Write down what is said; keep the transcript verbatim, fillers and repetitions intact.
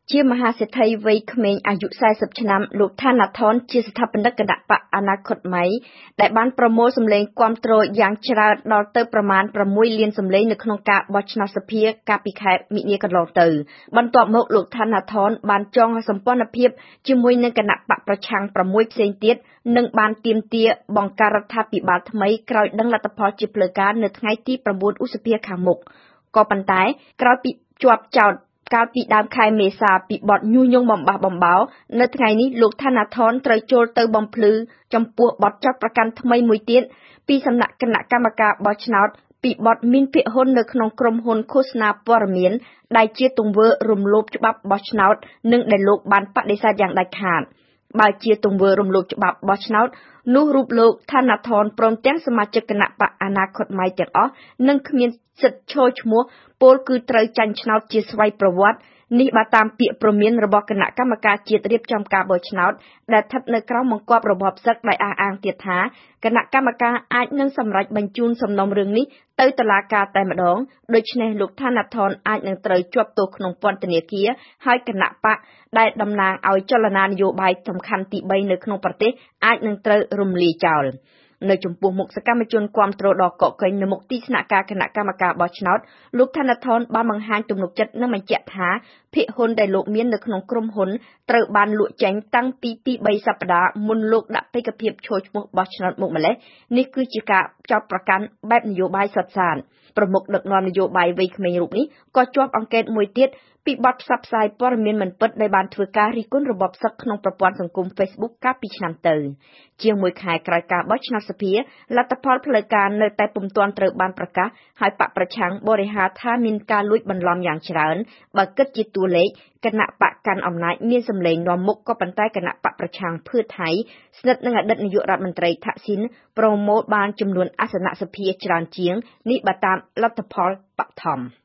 ជាមហាសេដ្ឋីវ័យក្មេងអាយុ40ឆ្នាំលោកថាណាថនជាស្ថាបនិកគណៈបកអនាគតថ្មីដែលបានប្រមូលសម្លេងគាំទ្រយ៉ាងច្រើនដល់ទៅប្រមាណ6លានសម្លេងនៅក្នុងការបោះឆ្នោតសភាកាលពីខែមិនិនាកន្លងទៅបន្ទាប់មកលោកថាណាថនបានចងសម្ព័ន្ធភាពជាមួយនឹងគណៈបកប្រឆាំង6ផ្សេងទៀតនិងបានទាមទារបង្កើតរដ្ឋាភិបាលថ្មីក្រោយដឹងលទ្ធផលជាផ្លូវការនៅថ្ងៃទី9ឧសភាខាងមុខក៏ប៉ុន្តែក្រោយពីជាប់ចោទកាលពីដើមខែមេសាពីបទញុះញង់បំបះបំបោរនៅថ្ងៃនេះលោកថាណាថនត្រូវចូលទៅបំភ្លឺចំពោះបទចោទប្រកាន់ថ្មីមួយទៀតពីសំណាក់គណៈកម្មការបោះឆ្នោតពីបទមានភាគហ៊ុននៅក្នុងក្រុមហ៊ុនឃោសនាព័ត៌មានដែលជាទង្វើរំលោភច្បាប់បោះឆ្នោតនិងដែលលោកបានបដិសេធយ៉ាងដាច់ខាតបើជាទង្វើរំលោភច្បាប់បោះឆ្នោតនោះរូបលោកថាណាថនព្រមទាំងសមាជិកគណៈបកអនាគតថ្មីទាំងអស់នឹងគ្មានសិទ្ធិឈរឈ្មោះពលគឺត្រូវចាញ់ឆ្នោតជាស្វ័យប្រវត្តិនេះបើតាមពាក្យព្រមានរបស់គណៈកម្មការជាតិរៀបចំការបោះឆ្នោតដែលស្ថិតនៅក្រោមបង្គាប់របបសឹកដែលអះអាងទៀតថាគណៈកម្មការអាចនឹងសម្រេចបញ្ជូនសំណុំរឿងនេះទៅតុលាការតែម្ដងដូច្នេះលោកថាណាថនអាចនឹងត្រូវជាប់ទោសក្នុងពន្ធនាគារហើយគណៈបកដែលតំណាងឲ្យចលនានយោបាយសំខាន់ទី3នៅក្នុងប្រទេសអាចនឹងត្រូវរំលាយចោលនៅចំពោះមុខសកម្មជនគាំទ្រដ៏កកកេញនៅមុខទីស្នាក់ការគណៈកម្មការបោះឆ្នោតលោកថាណាថនបានបង្ហាញទំនុកចិត្តនិងបញ្ជាក់ថាភាគហ៊ុនដែលលោកមាននៅក្នុងក្រុមហ៊ុនត្រូវបានលក់ចេញតាំងពីពីរសប្តាហ៍មុនលោកដាក់បេក្ខភាពឈរឈ្មោះបោះឆ្នោតមកម្លេះនេះគឺជាការចោទប្រកាន់បែបនយោបាយសុទ្ធសាធប្រមុខដឹកនាំនយោបាយវ័យក្មេងរូបនេះក៏ជាប់អង្កេតមួយទៀតពីបទផ្សព្វផ្សាយព័ត៌មានមិនពិតដែលបានធ្វើការរិះគន់របបសឹកក្នុងប្រព័ន្ធសង្គម Facebook កាលពីឆ្នាំទៅជាងមួយខែក្រោយការបោះឆ្នោតសភាលទ្ធផលផ្លូវការនៅតែពុំទាន់ត្រូវបានប្រកាសហើយបកប្រឆាំងបរិហារថាមានការលួចបន្លំយ៉ាងច្រើនបើគិតជាតួលេខគណៈបកកាន់អំណាចមានសម្លេងនាំមុខក៏ប៉ុន្តែគណៈបកប្រឆាំងភឿថៃស្និទ្ធនឹងអតីតនាយករដ្ឋមន្ត្រីថាក់ស៊ីនប្រមូលបានចំនួនអាសនៈសភាច្រើនជាងនេះបើតាមលទ្ធផលបឋម